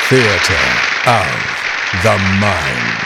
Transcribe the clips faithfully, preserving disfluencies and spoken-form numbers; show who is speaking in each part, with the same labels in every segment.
Speaker 1: Theater of the Mind.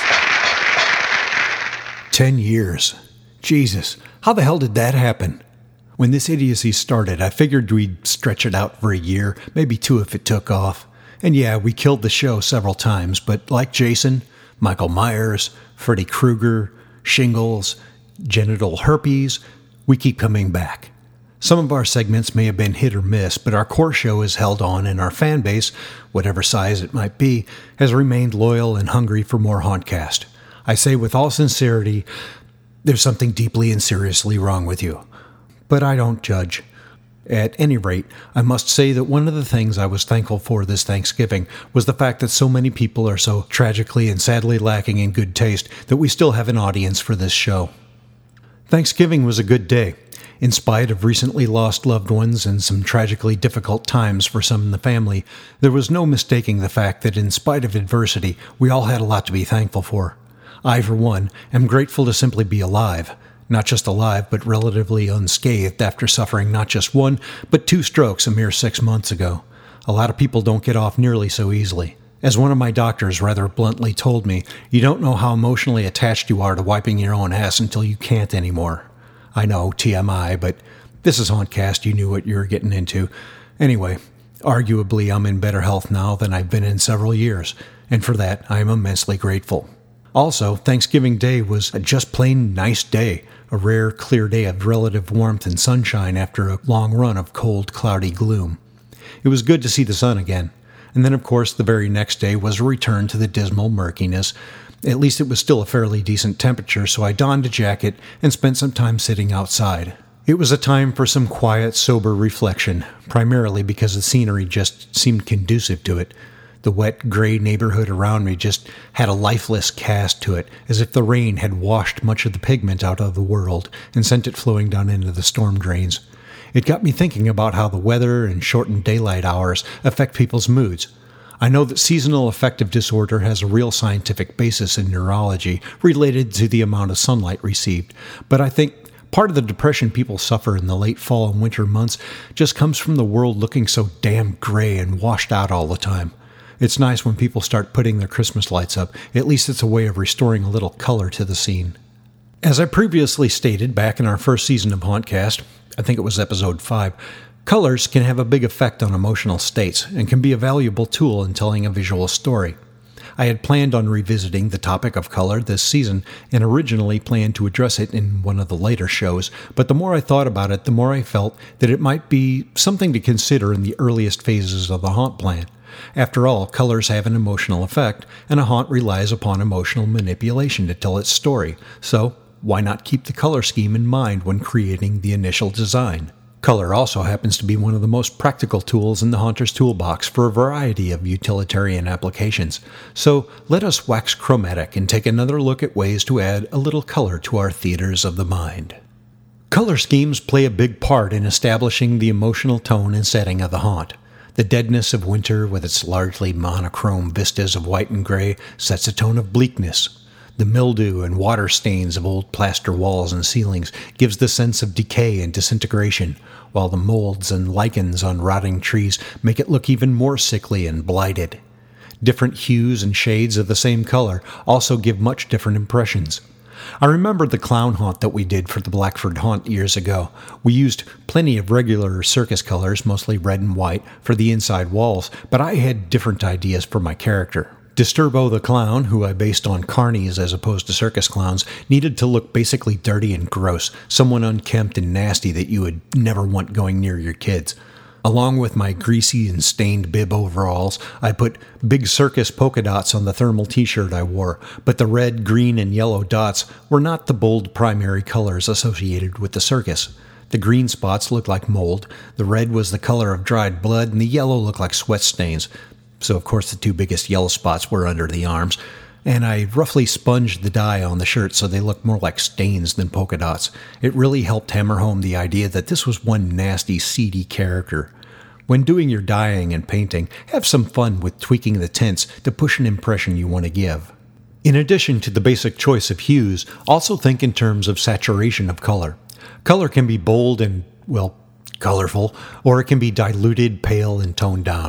Speaker 1: Ten years. Jesus, how the hell did that happen? When this idiocy started, I figured we'd stretch it out for a year, maybe two if it took off. And yeah, we killed the show several times, but like Jason, Michael Myers, Freddy Krueger, shingles, genital herpes, we keep coming back. Some of our segments may have been hit or miss, but our core show has held on, and our fan base, whatever size it might be, has remained loyal and hungry for more Hauntcast. I say with all sincerity, there's something deeply and seriously wrong with you. But I don't judge. At any rate, I must say that one of the things I was thankful for this Thanksgiving was the fact that so many people are so tragically and sadly lacking in good taste that we still have an audience for this show. Thanksgiving was a good day. In spite of recently lost loved ones and some tragically difficult times for some in the family, there was no mistaking the fact that in spite of adversity, we all had a lot to be thankful for. I, for one, am grateful to simply be alive. Not just alive, but relatively unscathed after suffering not just one, but two strokes a mere six months ago. A lot of people don't get off nearly so easily. As one of my doctors rather bluntly told me, you don't know how emotionally attached you are to wiping your own ass until you can't anymore. I know, T M I, but this is Hauntcast, you knew what you were getting into. Anyway, arguably I'm in better health now than I've been in several years, and for that I am immensely grateful. Also, Thanksgiving Day was a just plain nice day, a rare, clear day of relative warmth and sunshine after a long run of cold, cloudy gloom. It was good to see the sun again, and then of course the very next day was a return to the dismal murkiness. At least it was still a fairly decent temperature, so I donned a jacket and spent some time sitting outside. It was a time for some quiet, sober reflection, primarily because the scenery just seemed conducive to it. The wet, gray neighborhood around me just had a lifeless cast to it, as if the rain had washed much of the pigment out of the world and sent it flowing down into the storm drains. It got me thinking about how the weather and shortened daylight hours affect people's moods. I know that seasonal affective disorder has a real scientific basis in neurology related to the amount of sunlight received, but I think part of the depression people suffer in the late fall and winter months just comes from the world looking so damn gray and washed out all the time. It's nice when people start putting their Christmas lights up. At least it's a way of restoring a little color to the scene. As I previously stated back in our first season of Hauntcast, I think it was episode five, colors can have a big effect on emotional states and can be a valuable tool in telling a visual story. I had planned on revisiting the topic of color this season and originally planned to address it in one of the later shows, but the more I thought about it, the more I felt that it might be something to consider in the earliest phases of the haunt plan. After all, colors have an emotional effect, and a haunt relies upon emotional manipulation to tell its story, so why not keep the color scheme in mind when creating the initial design? Color also happens to be one of the most practical tools in the Haunter's toolbox for a variety of utilitarian applications, so let us wax chromatic and take another look at ways to add a little color to our theaters of the mind. Color schemes play a big part in establishing the emotional tone and setting of the haunt. The deadness of winter, with its largely monochrome vistas of white and gray, sets a tone of bleakness. The mildew and water stains of old plaster walls and ceilings gives the sense of decay and disintegration, while the molds and lichens on rotting trees make it look even more sickly and blighted. Different hues and shades of the same color also give much different impressions. I remember the clown haunt that we did for the Blackford Haunt years ago. We used plenty of regular circus colors, mostly red and white, for the inside walls, but I had different ideas for my character. Disturbo the clown, who I based on carnies as opposed to circus clowns, needed to look basically dirty and gross, someone unkempt and nasty that you would never want going near your kids. Along with my greasy and stained bib overalls, I put big circus polka dots on the thermal t-shirt I wore, but the red, green, and yellow dots were not the bold primary colors associated with the circus. The green spots looked like mold, the red was the color of dried blood, and the yellow looked like sweat stains. So of course the two biggest yellow spots were under the arms, and I roughly sponged the dye on the shirt so they looked more like stains than polka dots. It really helped hammer home the idea that this was one nasty, seedy character. When doing your dyeing and painting, have some fun with tweaking the tints to push an impression you want to give. In addition to the basic choice of hues, also think in terms of saturation of color. Color can be bold and, well, colorful, or it can be diluted, pale, and toned down.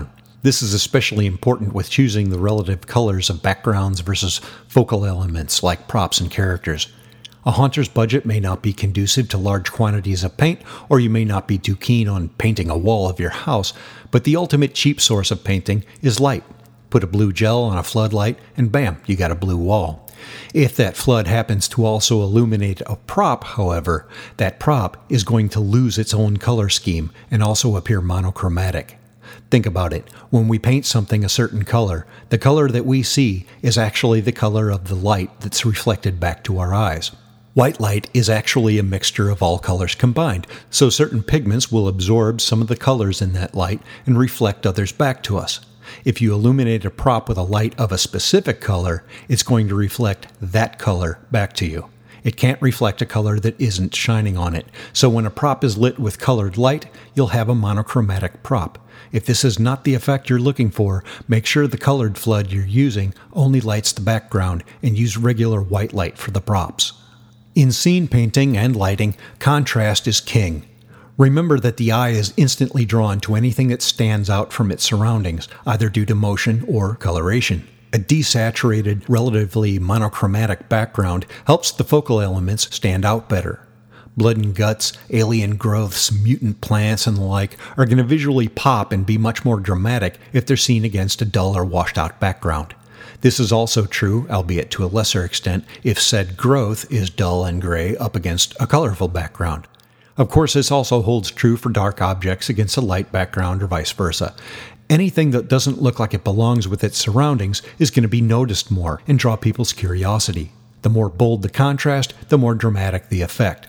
Speaker 1: This is especially important with choosing the relative colors of backgrounds versus focal elements like props and characters. A haunter's budget may not be conducive to large quantities of paint, or you may not be too keen on painting a wall of your house, but the ultimate cheap source of painting is light. Put a blue gel on a floodlight, and bam, you got a blue wall. If that flood happens to also illuminate a prop, however, that prop is going to lose its own color scheme and also appear monochromatic. Think about it. When we paint something a certain color, the color that we see is actually the color of the light that's reflected back to our eyes. White light is actually a mixture of all colors combined, so certain pigments will absorb some of the colors in that light and reflect others back to us. If you illuminate a prop with a light of a specific color, it's going to reflect that color back to you. It can't reflect a color that isn't shining on it, so when a prop is lit with colored light, you'll have a monochromatic prop. If this is not the effect you're looking for, make sure the colored flood you're using only lights the background and use regular white light for the props. In scene painting and lighting, contrast is king. Remember that the eye is instantly drawn to anything that stands out from its surroundings, either due to motion or coloration. A desaturated, relatively monochromatic background helps the focal elements stand out better. Blood and guts, alien growths, mutant plants, and the like are going to visually pop and be much more dramatic if they're seen against a dull or washed-out background. This is also true, albeit to a lesser extent, if said growth is dull and gray up against a colorful background. Of course, this also holds true for dark objects against a light background or vice versa. Anything that doesn't look like it belongs with its surroundings is going to be noticed more and draw people's curiosity. The more bold the contrast, the more dramatic the effect.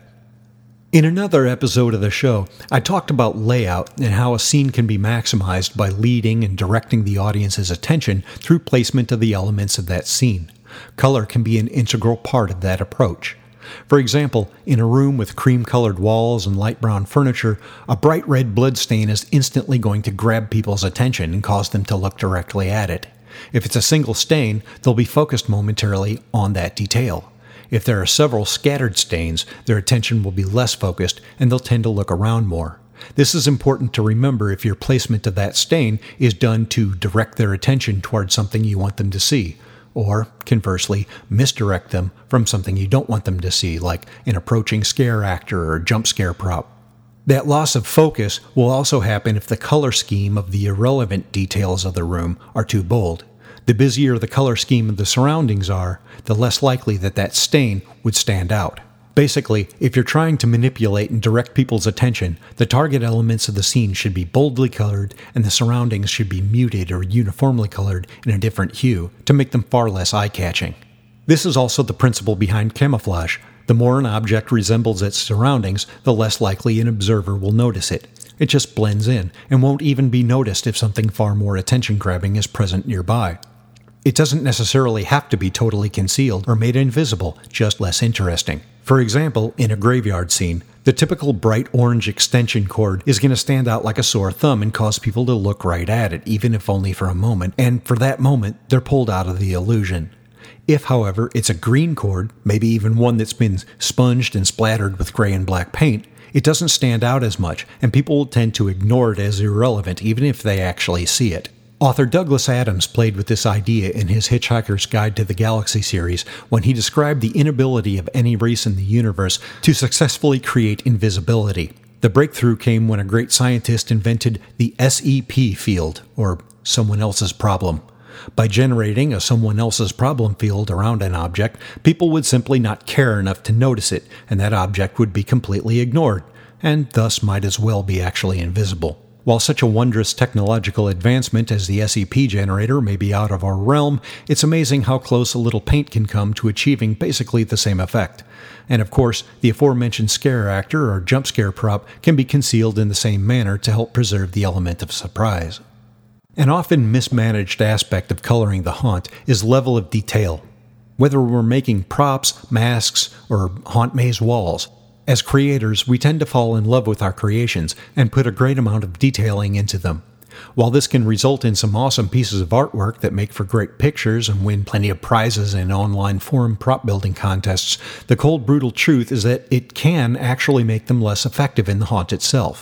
Speaker 1: In another episode of the show, I talked about layout and how a scene can be maximized by leading and directing the audience's attention through placement of the elements of that scene. Color can be an integral part of that approach. For example, in a room with cream-colored walls and light brown furniture, a bright red blood stain is instantly going to grab people's attention and cause them to look directly at it. If it's a single stain, they'll be focused momentarily on that detail. If there are several scattered stains, their attention will be less focused and they'll tend to look around more. This is important to remember if your placement of that stain is done to direct their attention towards something you want them to see, or, conversely, misdirect them from something you don't want them to see, like an approaching scare actor or jump scare prop. That loss of focus will also happen if the color scheme of the irrelevant details of the room are too bold. The busier the color scheme of the surroundings are, the less likely that that stain would stand out. Basically, if you're trying to manipulate and direct people's attention, the target elements of the scene should be boldly colored and the surroundings should be muted or uniformly colored in a different hue to make them far less eye-catching. This is also the principle behind camouflage. The more an object resembles its surroundings, the less likely an observer will notice it. It just blends in and won't even be noticed if something far more attention-grabbing is present nearby. It doesn't necessarily have to be totally concealed or made invisible, just less interesting. For example, in a graveyard scene, the typical bright orange extension cord is going to stand out like a sore thumb and cause people to look right at it, even if only for a moment, and for that moment, they're pulled out of the illusion. If, however, it's a green cord, maybe even one that's been sponged and splattered with gray and black paint, it doesn't stand out as much, and people will tend to ignore it as irrelevant even if they actually see it. Author Douglas Adams played with this idea in his Hitchhiker's Guide to the Galaxy series when he described the inability of any race in the universe to successfully create invisibility. The breakthrough came when a great scientist invented the S E P field, or someone else's problem. By generating a someone else's problem field around an object, people would simply not care enough to notice it, and that object would be completely ignored, and thus might as well be actually invisible. While such a wondrous technological advancement as the S E P generator may be out of our realm, it's amazing how close a little paint can come to achieving basically the same effect. And of course, the aforementioned scare actor or jump scare prop can be concealed in the same manner to help preserve the element of surprise. An often mismanaged aspect of coloring the haunt is level of detail. Whether we're making props, masks, or haunt maze walls, as creators, we tend to fall in love with our creations and put a great amount of detailing into them. While this can result in some awesome pieces of artwork that make for great pictures and win plenty of prizes in online forum prop building contests, the cold brutal truth is that it can actually make them less effective in the haunt itself.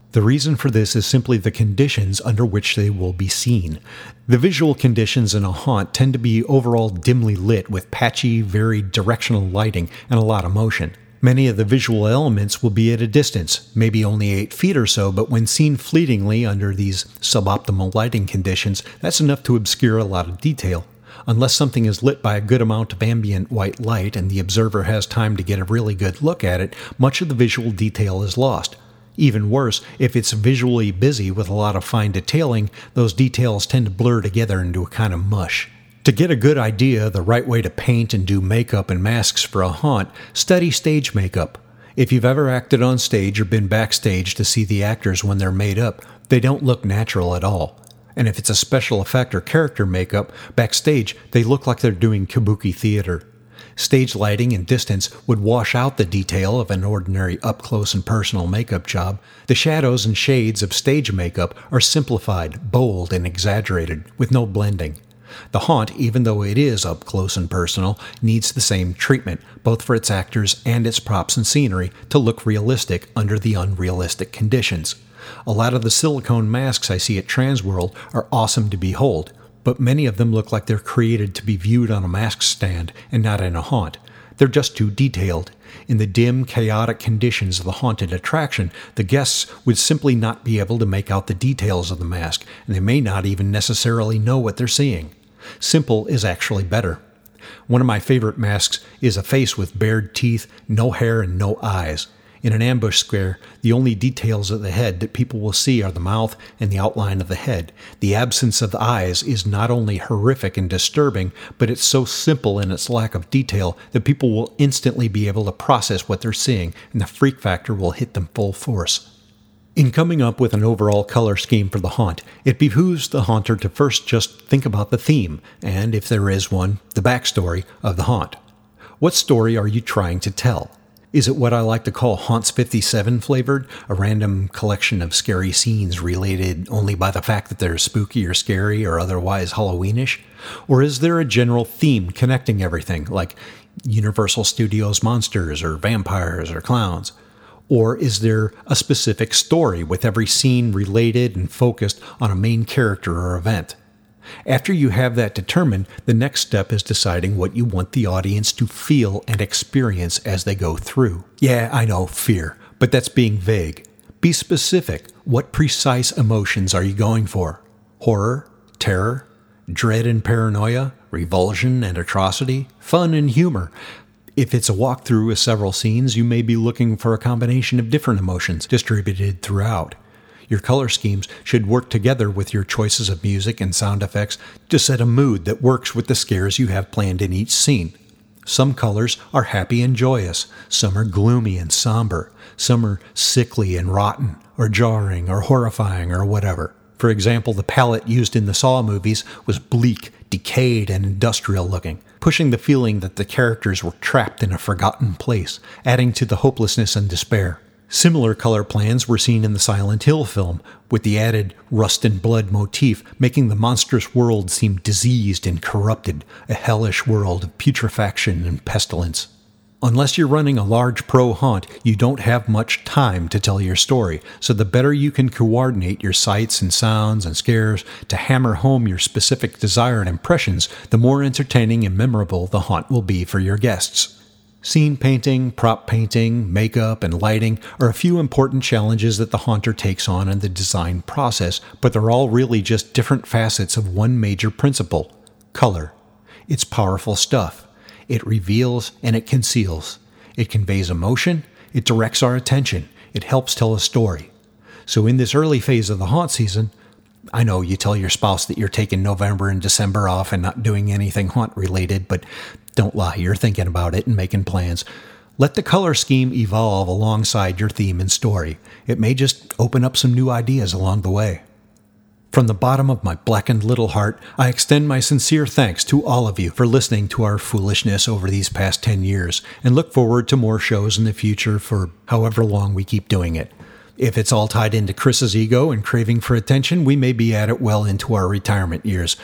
Speaker 1: The reason for this is simply the conditions under which they will be seen. The visual conditions in a haunt tend to be overall dimly lit with patchy, very directional lighting and a lot of motion. Many of the visual elements will be at a distance, maybe only eight feet or so, but when seen fleetingly under these suboptimal lighting conditions, that's enough to obscure a lot of detail. Unless something is lit by a good amount of ambient white light and the observer has time to get a really good look at it, much of the visual detail is lost. Even worse, if it's visually busy with a lot of fine detailing, those details tend to blur together into a kind of mush. To get a good idea of the right way to paint and do makeup and masks for a haunt, study stage makeup. If you've ever acted on stage or been backstage to see the actors when they're made up, they don't look natural at all. And if it's a special effect or character makeup, backstage they look like they're doing kabuki theater. Stage lighting and distance would wash out the detail of an ordinary up-close and personal makeup job. The shadows and shades of stage makeup are simplified, bold, and exaggerated, with no blending. The haunt, even though it is up close and personal, needs the same treatment, both for its actors and its props and scenery, to look realistic under the unrealistic conditions. A lot of the silicone masks I see at Transworld are awesome to behold, but many of them look like they're created to be viewed on a mask stand and not in a haunt. They're just too detailed. In the dim, chaotic conditions of the haunted attraction, the guests would simply not be able to make out the details of the mask, and they may not even necessarily know what they're seeing. Simple is actually better. One of my favorite masks is a face with bared teeth, no hair, and no eyes. In an ambush scare, the only details of the head that people will see are the mouth and the outline of the head. The absence of the eyes is not only horrific and disturbing, but it's so simple in its lack of detail that people will instantly be able to process what they're seeing, and the freak factor will hit them full force. In coming up with an overall color scheme for the haunt, it behooves the haunter to first just think about the theme, and if there is one, the backstory of the haunt. What story are you trying to tell? Is it what I like to call Haunts fifty-seven flavored, a random collection of scary scenes related only by the fact that they're spooky or scary or otherwise Halloweenish? Or is there a general theme connecting everything, like Universal Studios monsters or vampires or clowns? Or is there a specific story with every scene related and focused on a main character or event? After you have that determined, the next step is deciding what you want the audience to feel and experience as they go through. Yeah, I know, fear, but that's being vague. Be specific. What precise emotions are you going for? Horror? Terror? Dread and paranoia? Revulsion and atrocity? Fun and humor? If it's a walkthrough with several scenes, you may be looking for a combination of different emotions distributed throughout. Your color schemes should work together with your choices of music and sound effects to set a mood that works with the scares you have planned in each scene. Some colors are happy and joyous, some are gloomy and somber, some are sickly and rotten, or jarring, or horrifying, or whatever. For example, the palette used in the Saw movies was bleak, decayed, and industrial looking, pushing the feeling that the characters were trapped in a forgotten place, adding to the hopelessness and despair. Similar color plans were seen in the Silent Hill film, with the added rust and blood motif making the monstrous world seem diseased and corrupted, a hellish world of putrefaction and pestilence. Unless you're running a large pro haunt, you don't have much time to tell your story, so the better you can coordinate your sights and sounds and scares to hammer home your specific desired impressions, the more entertaining and memorable the haunt will be for your guests. Scene painting, prop painting, makeup, and lighting are a few important challenges that the haunter takes on in the design process, but they're all really just different facets of one major principle: color. It's powerful stuff. It reveals and it conceals. It conveys emotion. It directs our attention. It helps tell a story. So in this early phase of the haunt season, I know you tell your spouse that you're taking November and December off and not doing anything haunt related, but don't lie, you're thinking about it and making plans. Let the color scheme evolve alongside your theme and story. It may just open up some new ideas along the way. From the bottom of my blackened little heart, I extend my sincere thanks to all of you for listening to our foolishness over these past ten years, and look forward to more shows in the future for however long we keep doing it. If it's all tied into Chris's ego and craving for attention, we may be at it well into our retirement years.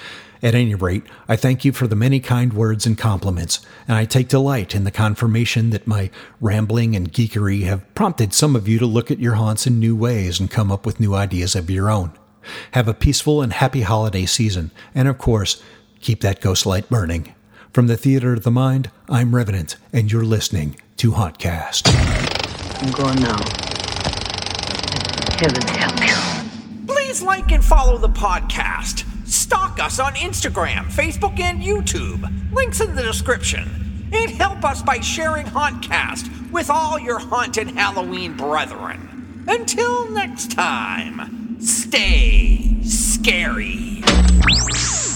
Speaker 1: At any rate, I thank you for the many kind words and compliments, and I take delight in the confirmation that my rambling and geekery have prompted some of you to look at your haunts in new ways and come up with new ideas of your own. Have a peaceful and happy holiday season, and of course, keep that ghost light burning. From the Theater of the Mind, I'm Revenant, and you're listening to Hauntcast.
Speaker 2: I'm going now. Heaven help you.
Speaker 3: Please like and follow the podcast. Stalk us on Instagram, Facebook, and YouTube. Links in the description. And help us by sharing Hauntcast with all your haunted Halloween brethren. Until next time, stay scary.